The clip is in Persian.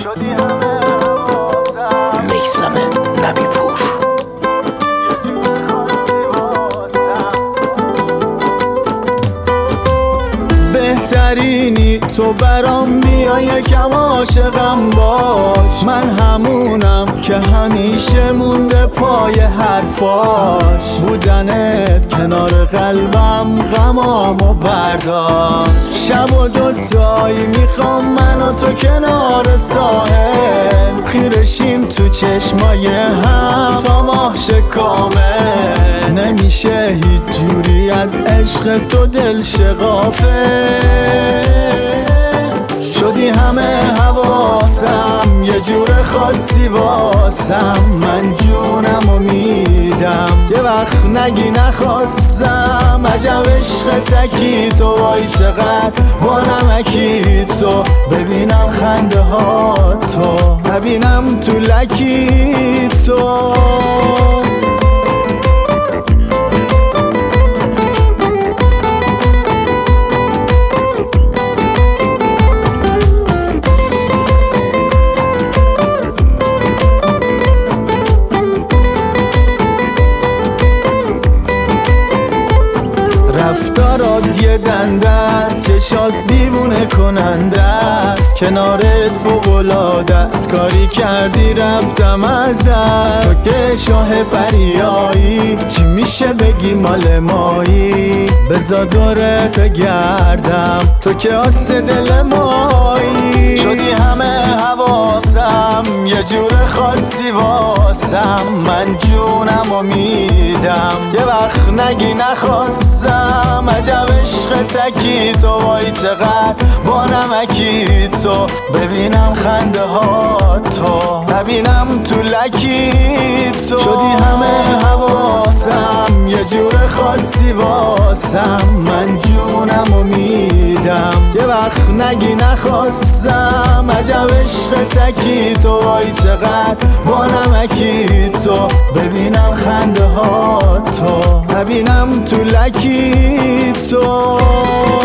شدی همه میثم نبی پور. بهترینی تو برام بیا یکم عاشقم باش، من همونم که همیشه مونده پای حرفاش. بودنت کنار قلبم غمامو برداشت. شب و دوتایی میخوام من و تو کنار ساحل، خیرشیم تو چشمای هم تا ماهش کامل. نمیشه هیچ جوری از عشق تو دل شغافه. شدی همه حواسم، یه جور خاصی واسم. من جونمو میدم، یه وقت نگی نخواستم. عجب عشق تکی تو، وای چقدر با نمکی تو. ببینم خنده ها تو، ببینم تو لکی تو. رفتارات یه دنده است، چشات دیوونه کننده است. کنارت فوق‌العاده است، کاری کردی رفتم از دست. تو که شاه پریایی، چی میشه بگی مال مایی؟ بذار دورت گردم، تو که آس دل مایی. شدی همه حواسم، یه جور خاصی واسم. من جونمو میدم، یه وقت نگی نخواستم. عجب عشق تکی تو، وای چقدر با نمکی تو. ببینم خنده ها تو، ببینم تو لکی تو. شدی همه حواسم، یه جور خاصی واسم. من جونمو میدم، یه وقت نگی نخواستم. عجب عشق تکی تو، وای چقدر با نمکی تو. ببینم خنده ها تو، ببینم تو لکی تو.